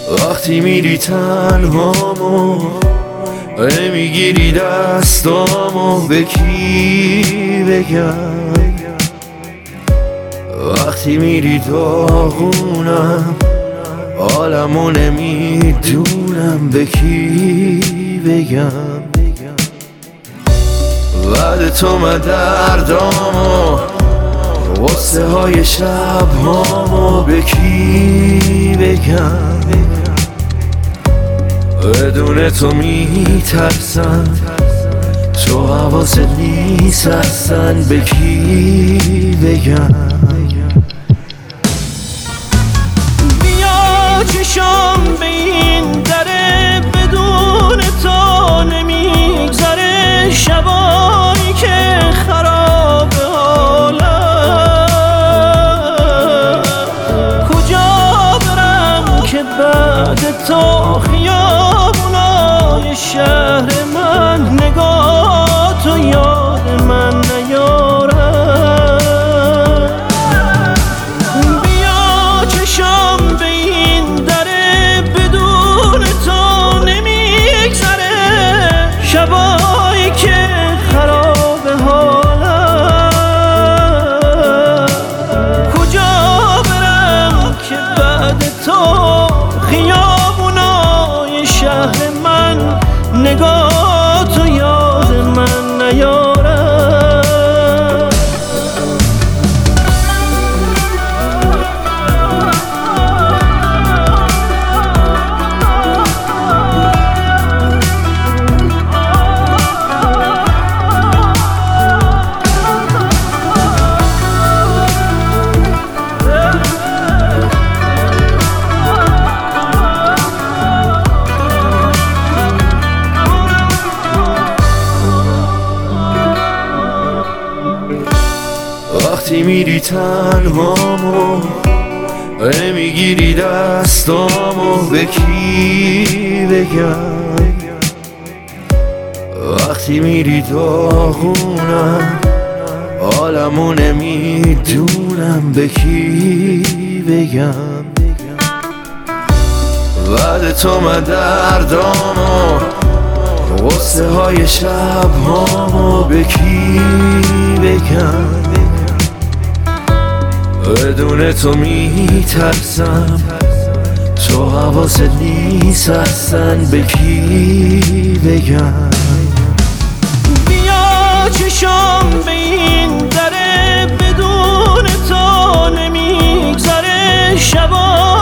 وقتی میری تنهامو میگیری دستامو به کی بگم؟ وقتی میری داغونم عالمو نمیدونم به کی بگم. بعد تو من دردامو غصه های شب هامو به کی بگم؟ بدون تو میترسم، تو حواست نیست اصلا به کی بگم؟ بیا چشم به این دره، بدون تو نمیگذره شبایی که خراب حالم. کجا برم که بعد تو خیابونای شهر من نگاه تو یاد من نیارم. بیا چشم به این دره، بدون تو نمیگذره شبایی که خراب حالم. کجا برم که بعد تو خیابونای شهر من نگاه تو یاد من نیارم. وقتی میری تنهامو میگیری دستامو به کی بگم؟ وقتی میری داغونم عالمو نمیدونم به کی بگم. بعد تو من دردامو غصه های شب هامو به کی بگم؟ بدون تو میترسم، تو حواست نیست اصلا به کی بگم؟ بیا چشم به این دره، بدون تو نمیگذره شبا